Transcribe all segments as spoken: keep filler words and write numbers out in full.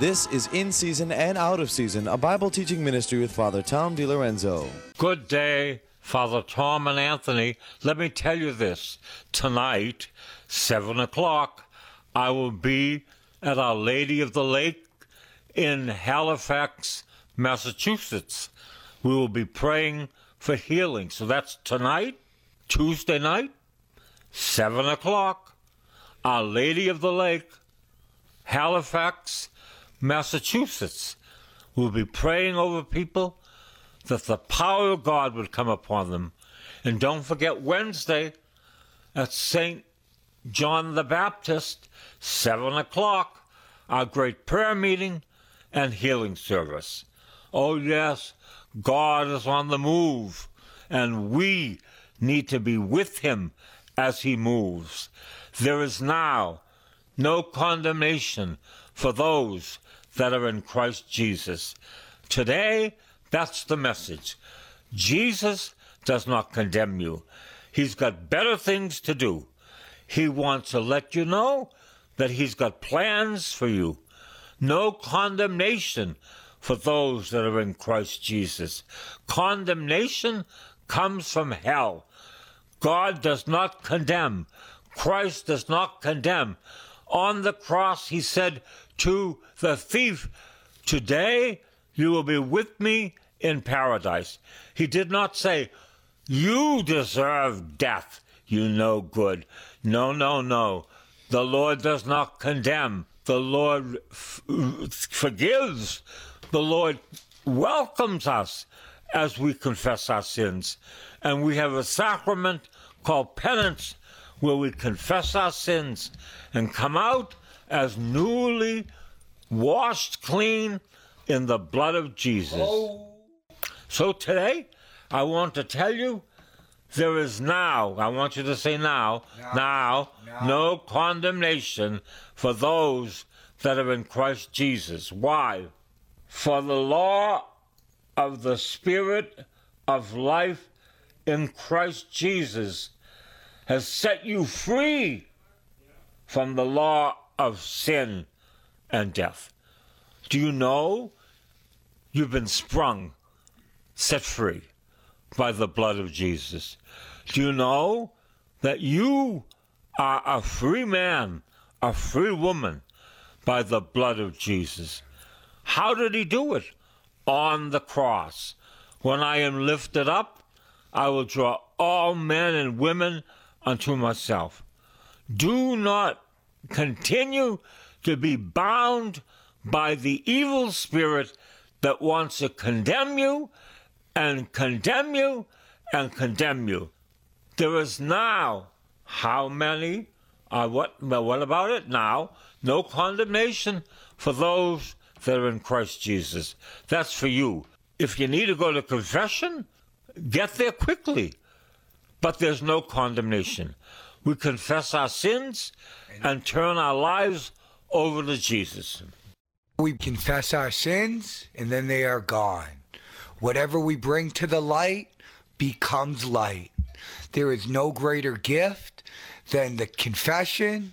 This is In Season and Out of Season, a Bible teaching ministry with Father Tom DiLorenzo. Good day, Father Tom and Anthony. Let me tell you this. Tonight, seven o'clock, I will be at Our Lady of the Lake in Halifax, Massachusetts. We will be praying for healing. So that's tonight, Tuesday night, seven o'clock, Our Lady of the Lake, Halifax, Massachusetts. We'll be praying over people that the power of God would come upon them. And don't forget Wednesday at Saint John the Baptist, seven o'clock, our great prayer meeting and healing service. Oh yes, God is on the move, and we need to be with him as he moves. There is now no condemnation for those that are in Christ Jesus. Today, that's the message. Jesus does not condemn you. He's got better things to do. He wants to let you know that he's got plans for you. No condemnation for those that are in Christ Jesus. Condemnation comes from hell. God does not condemn. Christ does not condemn. On the cross, he said to the thief, "Today you will be with me in paradise." He did not say, "You deserve death, you no good." No, no, no. The Lord does not condemn. The Lord f- forgives. The Lord welcomes us as we confess our sins. And we have a sacrament called penance, where we confess our sins and come out as newly washed clean in the blood of Jesus. Oh. So today, I want to tell you, there is now, I want you to say now, no. now, no. no condemnation for those that are in Christ Jesus. Why? For the law of the Spirit of life in Christ Jesus has set you free from the law of sin and death. Do you know you've been sprung, set free by the blood of Jesus? Do you know that you are a free man, a free woman by the blood of Jesus? How did he do it? On the cross. When I am lifted up, I will draw all men and women unto myself. Do not continue to be bound by the evil spirit that wants to condemn you and condemn you and condemn you. There is now, how many, uh, what, what about it now? No condemnation for those that are in Christ Jesus. That's for you. If you need to go to confession, get there quickly. But there's no condemnation. We confess our sins and turn our lives over to Jesus. We confess our sins, and then they are gone. Whatever we bring to the light becomes light. There is no greater gift than the confession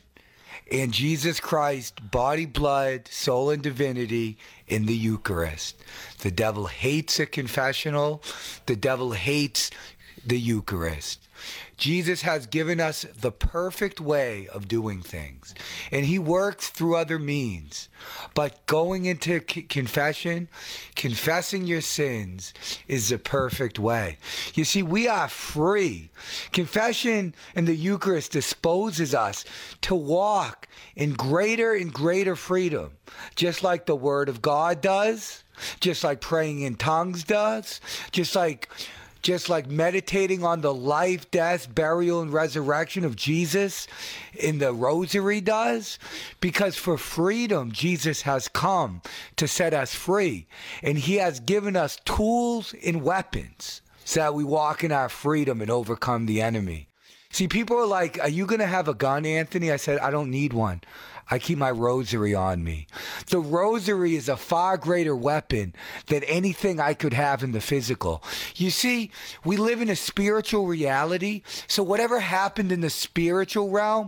in Jesus Christ, body, blood, soul, and divinity in the Eucharist. The devil hates a confessional. The devil hates the Eucharist. Jesus has given us the perfect way of doing things, and he works through other means. But going into c- confession, confessing your sins is the perfect way. You see, we are free. Confession and the Eucharist disposes us to walk in greater and greater freedom, just like the Word of God does, just like praying in tongues does, just like Just like meditating on the life, death, burial, and resurrection of Jesus in the rosary does. Because for freedom, Jesus has come to set us free. And he has given us tools and weapons so that we walk in our freedom and overcome the enemy. See, people are like, "Are you going to have a gun, Anthony?" I said, "I don't need one. I keep my rosary on me." The rosary is a far greater weapon than anything I could have in the physical. You see, we live in a spiritual reality, so whatever happened in the spiritual realm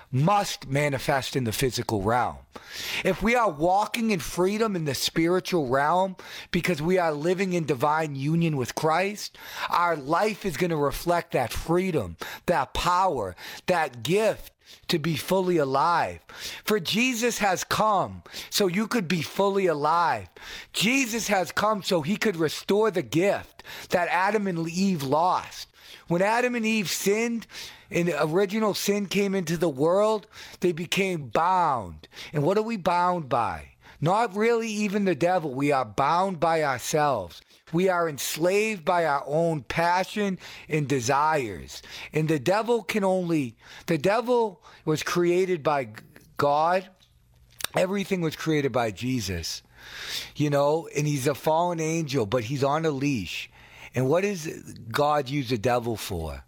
must manifest in the physical realm. If we are walking in freedom in the spiritual realm because we are living in divine union with Christ, our life is going to reflect that freedom, that power, that gift to be fully alive. For Jesus has come so you could be fully alive. Jesus has come so he could restore the gift that Adam and Eve lost. When Adam and Eve sinned and original sin came into the world, they became bound. And what are we bound by? Not really even the devil. We are bound by ourselves. We are enslaved by our own passion and desires. And the devil can only, the devil was created by God. Everything was created by Jesus, you know, and he's a fallen angel, but he's on a leash. And what does God use the devil for?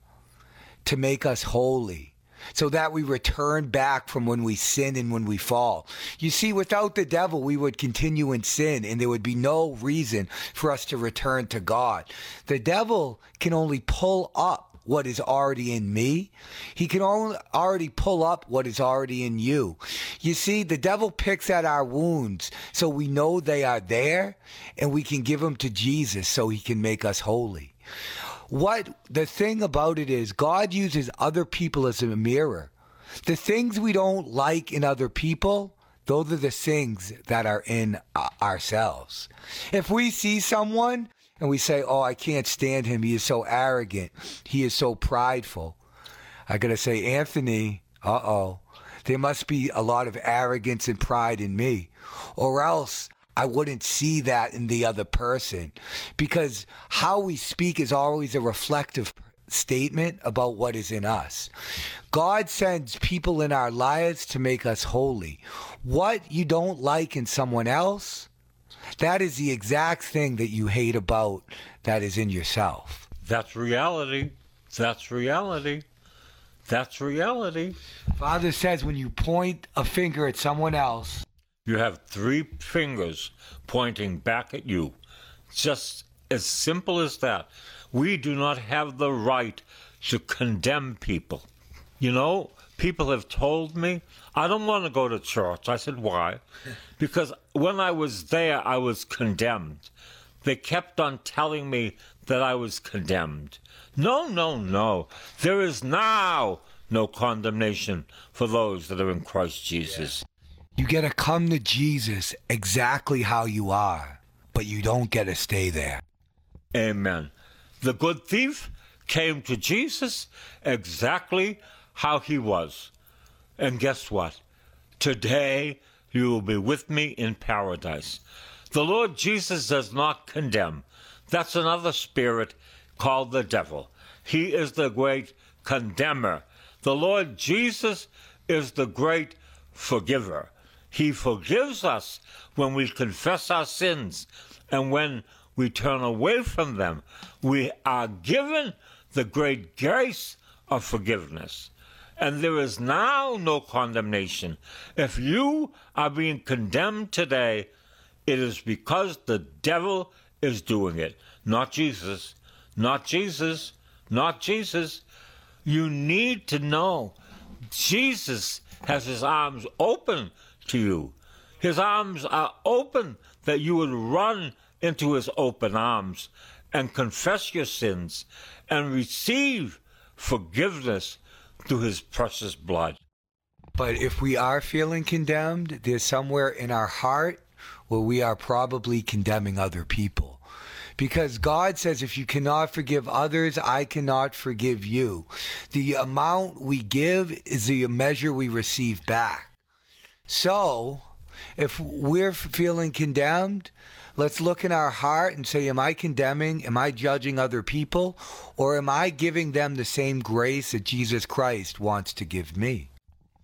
To make us holy, so that we return back from when we sin and when we fall. You see, without the devil, we would continue in sin, and there would be no reason for us to return to God. The devil can only pull up what is already in me. He can only already pull up what is already in you. You see, the devil picks at our wounds so we know they are there, and we can give them to Jesus so he can make us holy. What the thing about it is, God uses other people as a mirror. The things we don't like in other people, those are the things that are in uh, ourselves. If we see someone and we say, oh, I can't stand him, he is so arrogant, he is so prideful, I gotta say, Anthony, uh-oh, there must be a lot of arrogance and pride in me, or else I wouldn't see that in the other person, because how we speak is always a reflective statement about what is in us. God sends people in our lives to make us holy. What you don't like in someone else, that is the exact thing that you hate about that is in yourself. That's reality. That's reality. That's reality. Father says when you point a finger at someone else, you have three fingers pointing back at you. Just as simple as that. We do not have the right to condemn people. You know, people have told me, I don't want to go to church. I said, why? Because when I was there, I was condemned. They kept on telling me that I was condemned. No, no, no. There is now no condemnation for those that are in Christ Jesus. Yeah. You get to come to Jesus exactly how you are, but you don't get to stay there. Amen. The good thief came to Jesus exactly how he was. And guess what? Today you will be with me in paradise. The Lord Jesus does not condemn. That's another spirit called the devil. He is the great condemner. The Lord Jesus is the great forgiver. He forgives us when we confess our sins, and when we turn away from them, we are given the great grace of forgiveness. And there is now no condemnation. If you are being condemned today, it is because the devil is doing it, not Jesus, not Jesus, not Jesus. You need to know Jesus has his arms open to you. His arms are open that you would run into his open arms and confess your sins and receive forgiveness through his precious blood. But if we are feeling condemned, there's somewhere in our heart where we are probably condemning other people. Because God says, if you cannot forgive others, I cannot forgive you. The amount we give is the measure we receive back. So, if we're feeling condemned, let's look in our heart and say, am I condemning, am I judging other people, or am I giving them the same grace that Jesus Christ wants to give me?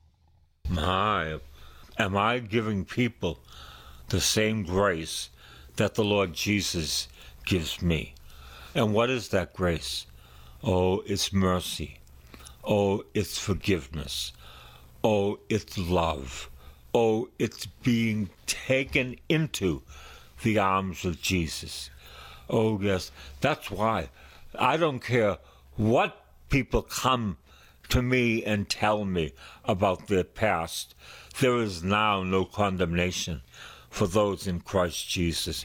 My, am I giving people the same grace that the Lord Jesus gives me? And what is that grace? Oh, it's mercy. Oh, it's forgiveness. Oh, it's love. Oh, it's being taken into the arms of Jesus. Oh, yes. That's why I don't care what people come to me and tell me about their past, there is now no condemnation for those in Christ Jesus.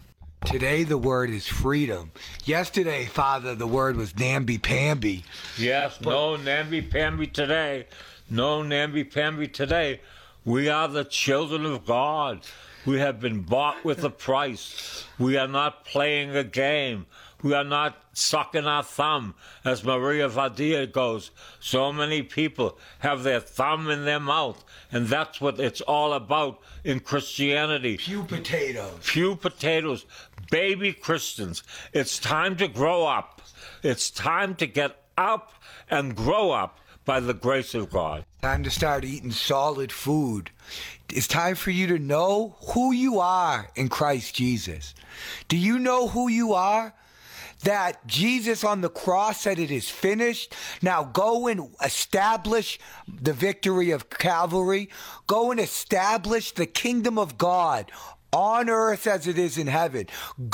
Today the word is freedom. Yesterday, Father, the word was namby-pamby. Yes, but no namby-pamby today. No namby-pamby today. We are the children of God. We have been bought with a price. We are not playing a game. We are not sucking our thumb, as Maria Vadia goes. So many people have their thumb in their mouth, and that's what it's all about in Christianity. Pew potatoes. Pew potatoes. Baby Christians. It's time to grow up. It's time to get up and grow up by the grace of God. Time to start eating solid food. It's time for you to know who you are in Christ Jesus. Do you know who you are? That Jesus on the cross said it is finished. Now go and establish the victory of Calvary. Go and establish the kingdom of God on earth as it is in heaven.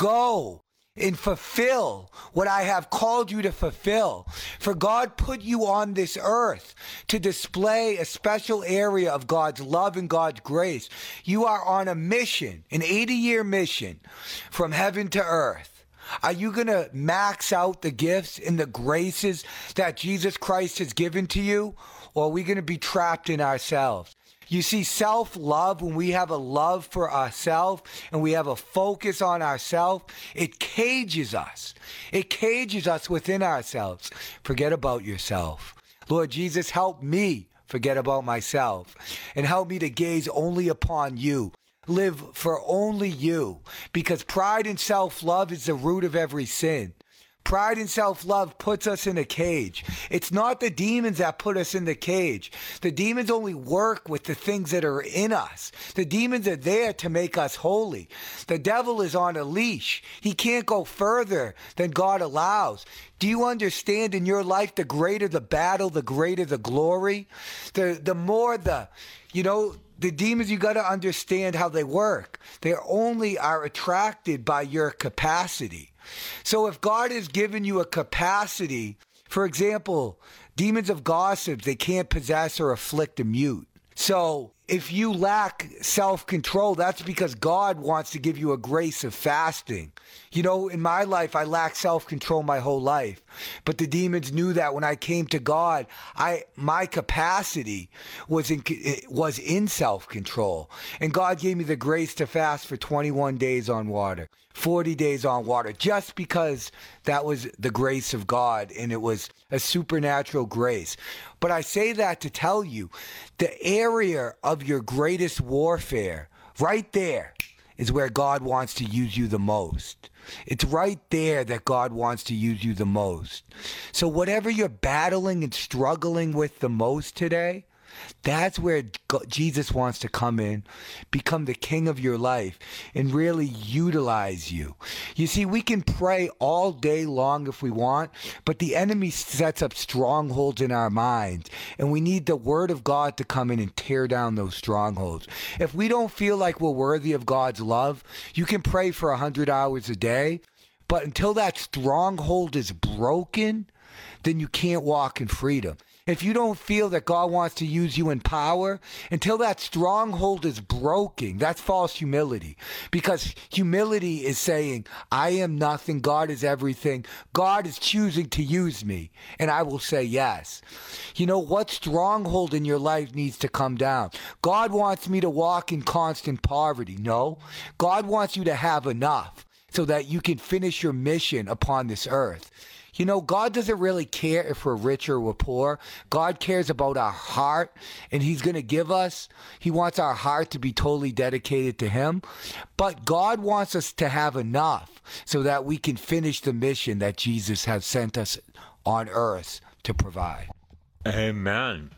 Go and fulfill what I have called you to fulfill. For God put you on this earth to display a special area of God's love and God's grace. You are on a mission, an eighty-year mission from heaven to earth. Are you going to max out the gifts and the graces that Jesus Christ has given to you? Or are we going to be trapped in ourselves? You see, self-love, when we have a love for ourselves and we have a focus on ourselves, it cages us. It cages us within ourselves. Forget about yourself. Lord Jesus, help me forget about myself and help me to gaze only upon you. Live for only you, because pride and self-love is the root of every sin. Pride and self-love puts us in a cage. It's not the demons that put us in the cage. The demons only work with the things that are in us. The demons are there to make us holy. The devil is on a leash. He can't go further than God allows. Do you understand in your life, the greater the battle, the greater the glory? The, the more the, you know, the demons, you got to understand how they work. They only are attracted by your capacity. So if God has given you a capacity, for example, demons of gossip, they can't possess or afflict a mute. So if you lack self-control, that's because God wants to give you a grace of fasting. You know, in my life, I lacked self-control my whole life. But the demons knew that when I came to God, I my capacity was in was in self-control. And God gave me the grace to fast for twenty-one days on water, forty days on water, just because that was the grace of God, and it was a supernatural grace. But I say that to tell you, the area of your greatest warfare, right there, is where God wants to use you the most. It's right there that God wants to use you the most. So whatever you're battling and struggling with the most today, that's where Jesus wants to come in, become the king of your life, and really utilize you. You see, we can pray all day long if we want, but the enemy sets up strongholds in our minds, and we need the word of God to come in and tear down those strongholds. If we don't feel like we're worthy of God's love, you can pray for one hundred hours a day, but until that stronghold is broken, then you can't walk in freedom. If you don't feel that God wants to use you in power, until that stronghold is broken, that's false humility. Because humility is saying, I am nothing, God is everything. God is choosing to use me, and I will say yes. You know, what stronghold in your life needs to come down? God wants me to walk in constant poverty. No, God wants you to have enough so that you can finish your mission upon this earth. You know, God doesn't really care if we're rich or we're poor. God cares about our heart, and he's going to give us. He wants our heart to be totally dedicated to him. But God wants us to have enough so that we can finish the mission that Jesus has sent us on earth to provide. Amen.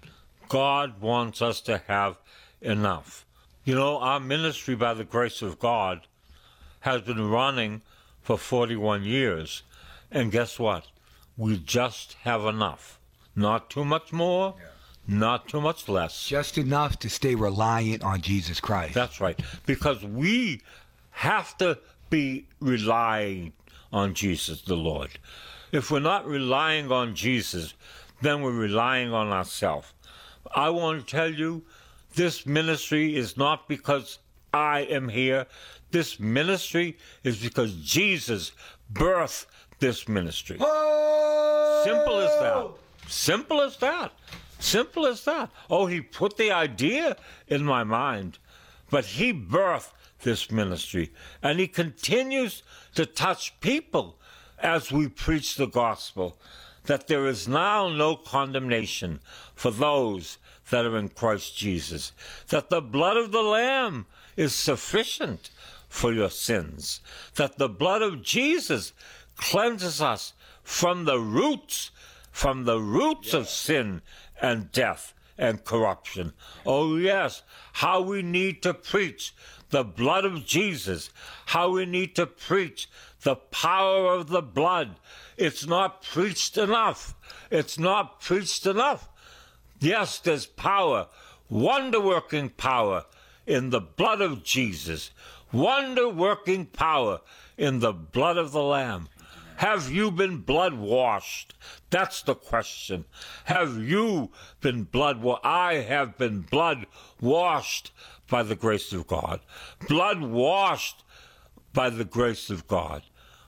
God wants us to have enough. You know, our ministry, by the grace of God, has been running for forty-one years. And guess what? We just have enough. Not too much more, yeah. Not too much less. Just enough to stay reliant on Jesus Christ. That's right. Because we have to be relying on Jesus the Lord. If we're not relying on Jesus, then we're relying on ourselves. I want to tell you, this ministry is not because I am here. This ministry is because Jesus birthed this ministry. Oh! Simple as that. Simple as that. Simple as that. Oh, he put the idea in my mind, but he birthed this ministry, and he continues to touch people as we preach the gospel, that there is now no condemnation for those that are in Christ Jesus, that the blood of the Lamb is sufficient for your sins, that the blood of Jesus cleanses us from the roots, from the roots of sin and death and corruption. Oh yes, how we need to preach the blood of Jesus, how we need to preach the power of the blood. It's not preached enough. It's not preached enough. Yes, there's power, wonder-working power in the blood of Jesus, wonder-working power in the blood of the Lamb. Have you been blood-washed? That's the question. Have you been blood-washed? I have been blood-washed by the grace of God. Blood-washed by the grace of God.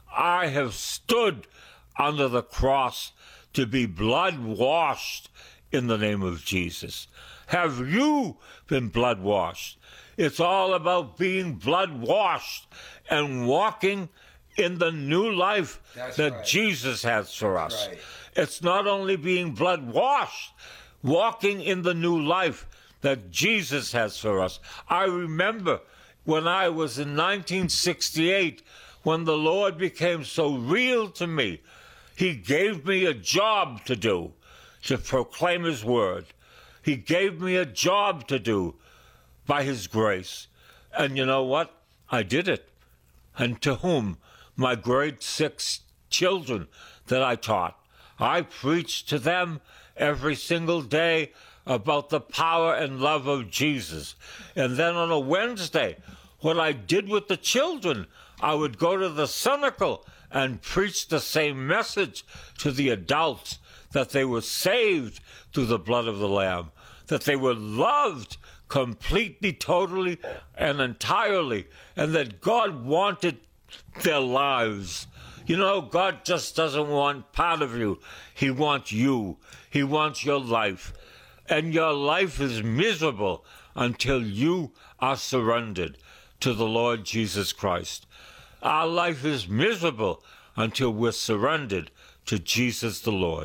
I have stood under the cross to be blood-washed in the name of Jesus. Have you been blood-washed? It's all about being blood-washed and walking in the new life That's that right. Jesus has for That's us. Right. It's not only being blood-washed, walking in the new life that Jesus has for us. I remember when I was in nineteen sixty-eight, when the Lord became so real to me, he gave me a job to do, to proclaim his word. He gave me a job to do by his grace. And you know what? I did it. And to whom? My grade six children that I taught. I preached to them every single day about the power and love of Jesus. And then on a Wednesday, what I did with the children, I would go to the cenacle and preach the same message to the adults, that they were saved through the blood of the Lamb, that they were loved completely, totally, and entirely, and that God wanted their lives. You know, God just doesn't want part of you. He wants you. He wants your life. And your life is miserable until you are surrendered to the Lord Jesus Christ. Our life is miserable until we're surrendered to Jesus the Lord.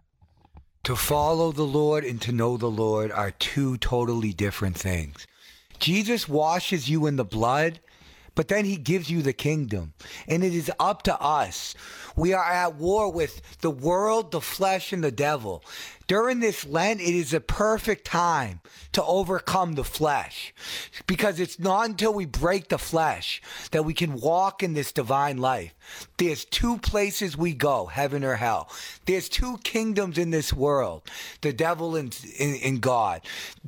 To follow the Lord and to know the Lord are two totally different things. Jesus washes you in the blood, but then he gives you the kingdom. And it is up to us. We are at war with the world, the flesh, and the devil. During this Lent, it is a perfect time to overcome the flesh. Because it's not until we break the flesh that we can walk in this divine life. There's two places we go, heaven or hell. There's two kingdoms in this world, the devil and, and, and God.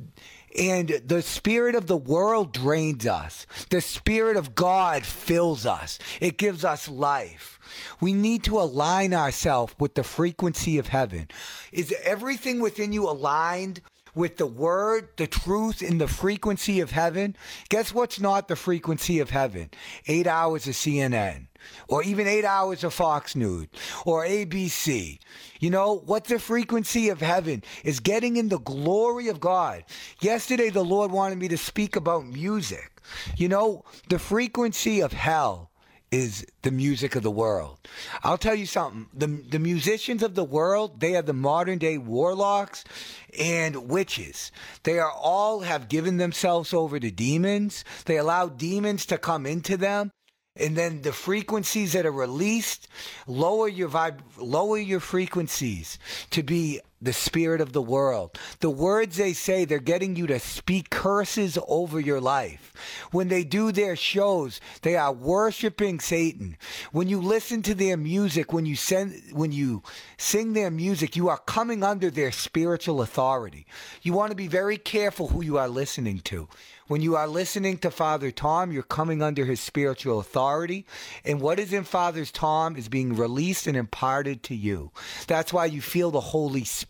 And the spirit of the world drains us. The spirit of God fills us. It gives us life. We need to align ourselves with the frequency of heaven. Is everything within you aligned with the word, the truth, and the frequency of heaven? Guess what's not the frequency of heaven? Eight hours of C N N. Or even eight hours of Fox News, or A B C. You know, what the frequency of heaven is getting in the glory of God. Yesterday, the Lord wanted me to speak about music. You know, the frequency of hell is the music of the world. I'll tell you something. The, the musicians of the world, they are the modern day warlocks and witches. They are all have given themselves over to demons. They allow demons to come into them. And then the frequencies that are released, lower your vib- lower your frequencies to be the spirit of the world. The words they say, they're getting you to speak curses over your life. When they do their shows, they are worshiping Satan. When you listen to their music, when you send, when you sing their music, you are coming under their spiritual authority. You want to be very careful who you are listening to. When you are listening to Father Tom, you're coming under his spiritual authority. And what is in Father Tom is being released and imparted to you. That's why you feel the Holy Spirit.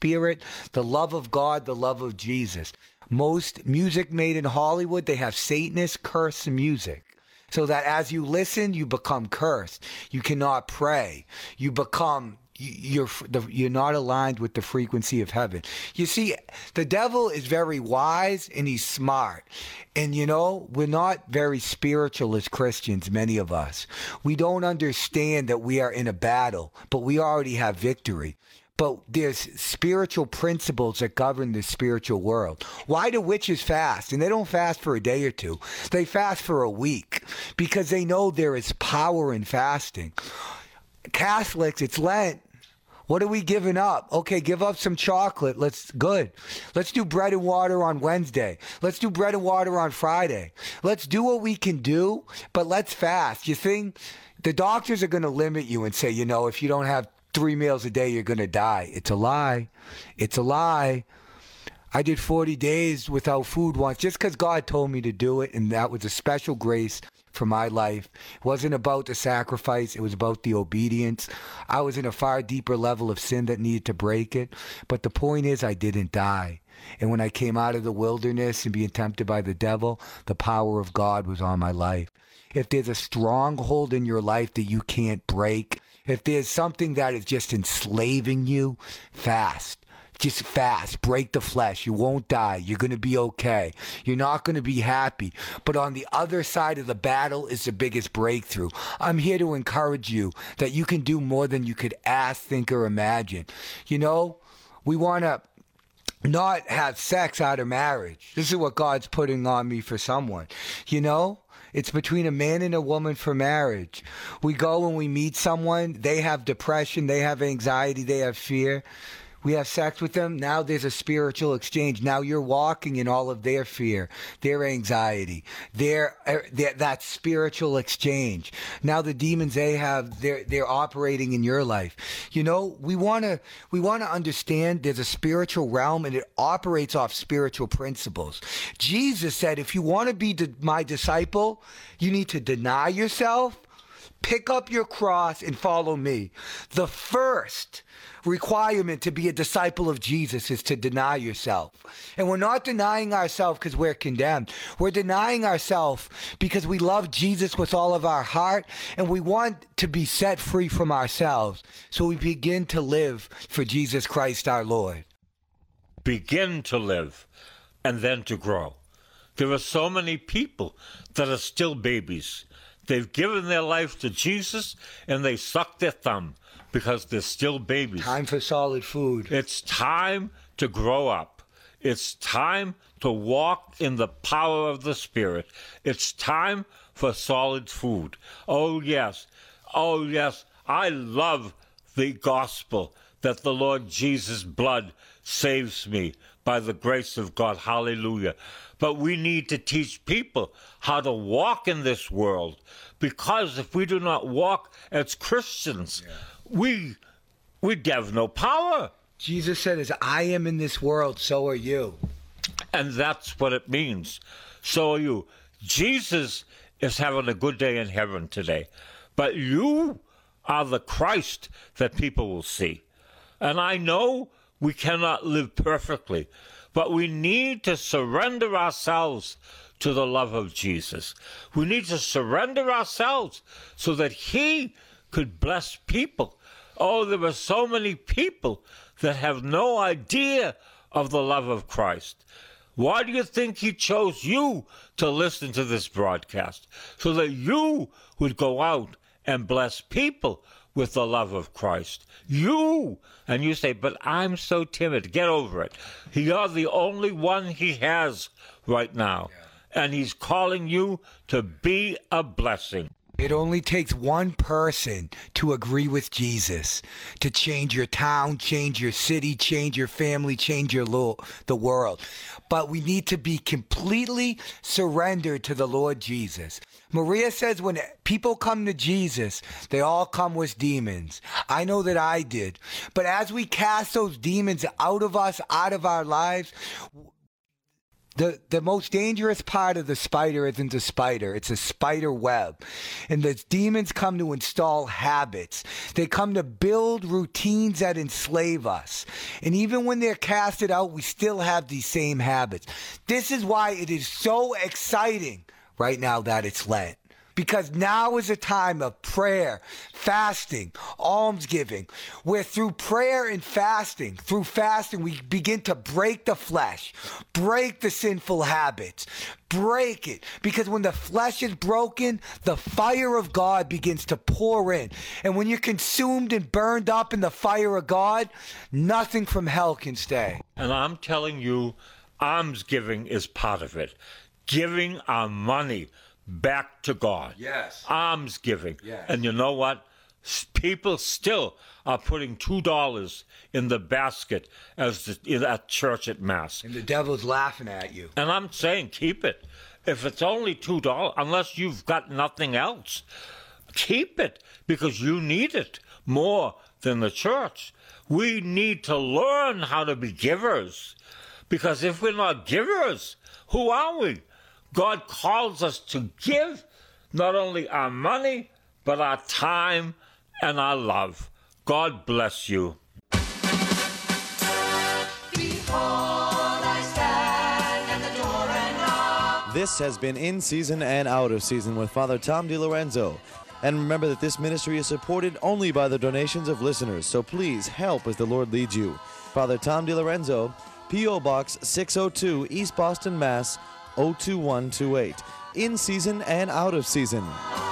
Spirit, the love of God, the love of Jesus. Most music made in Hollywood, they have Satanist curse music. So that as you listen, you become cursed. You cannot pray. You become, you're, you're not aligned with the frequency of heaven. You see, the devil is very wise and he's smart. And, you know, we're not very spiritual as Christians, many of us. We don't understand that we are in a battle, but we already have victory. But there's spiritual principles that govern the spiritual world. Why do witches fast? And they don't fast for a day or two. They fast for a week because they know there is power in fasting. Catholics, it's Lent. What are we giving up? Okay, give up some chocolate. Let's good. Let's do bread and water on Wednesday. Let's do bread and water on Friday. Let's do what we can do, but let's fast. You think the doctors are going to limit you and say, you know, if you don't have three meals a day, you're going to die. It's a lie. It's a lie. I did forty days without food once just because God told me to do it, and that was a special grace for my life. It wasn't about the sacrifice. It was about the obedience. I was in a far deeper level of sin that needed to break it. But the point is, I didn't die. And when I came out of the wilderness and being tempted by the devil, the power of God was on my life. If there's a stronghold in your life that you can't break, if there's something that is just enslaving you, fast. Just fast. Break the flesh. You won't die. You're going to be okay. You're not going to be happy. But on the other side of the battle is the biggest breakthrough. I'm here to encourage you that you can do more than you could ask, think, or imagine. You know, we want to not have sex out of marriage. This is what God's putting on me for someone. You know? It's between a man and a woman for marriage. We go and we meet someone. They have depression. They have anxiety. They have fear. We have sex with them. Now there's a spiritual exchange. Now you're walking in all of their fear, their anxiety, their, their that spiritual exchange. Now the demons they have, they're they're operating in your life. You know, we wanna we wanna understand there's a spiritual realm and it operates off spiritual principles. Jesus said, if you want to be my disciple, you need to deny yourself, pick up your cross, and follow me. The first requirement to be a disciple of Jesus is to deny yourself. And we're not denying ourselves because we're condemned. We're denying ourselves because we love Jesus with all of our heart and we want to be set free from ourselves. So we begin to live for Jesus Christ our Lord. Begin to live and then to grow. There are so many people that are still babies. They've given their life to Jesus and they suck their thumb because they're still babies. Time for solid food. It's time to grow up. It's time to walk in the power of the Spirit. It's time for solid food. Oh, yes. Oh, yes. I love the gospel that the Lord Jesus' blood saves me by the grace of God. Hallelujah. But we need to teach people how to walk in this world, because if we do not walk as Christians, yeah. we we have no power. Jesus said, as I am in this world, so are you. And that's what it means. So are you. Jesus is having a good day in heaven today, but you are the Christ that people will see. And I know we cannot live perfectly, but we need to surrender ourselves to the love of Jesus. We need to surrender ourselves so that He could bless people. Oh, there are so many people that have no idea of the love of Christ. Why do you think He chose you to listen to this broadcast? So that you would go out and bless people with the love of Christ. You! And you say, but I'm so timid. Get over it. You're the only one He has right now. Yeah. And He's calling you to be a blessing. It only takes one person to agree with Jesus to change your town, change your city, change your family, change your lo- the world. But we need to be completely surrendered to the Lord Jesus. Maria says when people come to Jesus, they all come with demons. I know that I did. But as we cast those demons out of us, out of our lives, The the most dangerous part of the spider isn't a spider, it's a spider web. And the demons come to install habits. They come to build routines that enslave us. And even when they're casted out, we still have these same habits. This is why it is so exciting right now that it's Lent. Because now is a time of prayer, fasting, almsgiving, where through prayer and fasting, through fasting, we begin to break the flesh, break the sinful habits, break it. Because when the flesh is broken, the fire of God begins to pour in. And when you're consumed and burned up in the fire of God, nothing from hell can stay. And I'm telling you, almsgiving is part of it. Giving our money back to God. Yes. Almsgiving. Yes. And you know what? S- People still are putting two dollars in the basket as the, in, at church at Mass. And the devil's laughing at you. And I'm saying keep it. If it's only two dollars, unless you've got nothing else, keep it because you need it more than the church. We need to learn how to be givers because if we're not givers, who are we? God calls us to give not only our money, but our time and our love. God bless you. Behold, I stand at the door and knock. This has been In Season and Out of Season with Father Tom DiLorenzo. And remember that this ministry is supported only by the donations of listeners, so please help as the Lord leads you. Father Tom DiLorenzo, P O Box six oh two, East Boston, Mass. oh two one two eight. In season and out of season.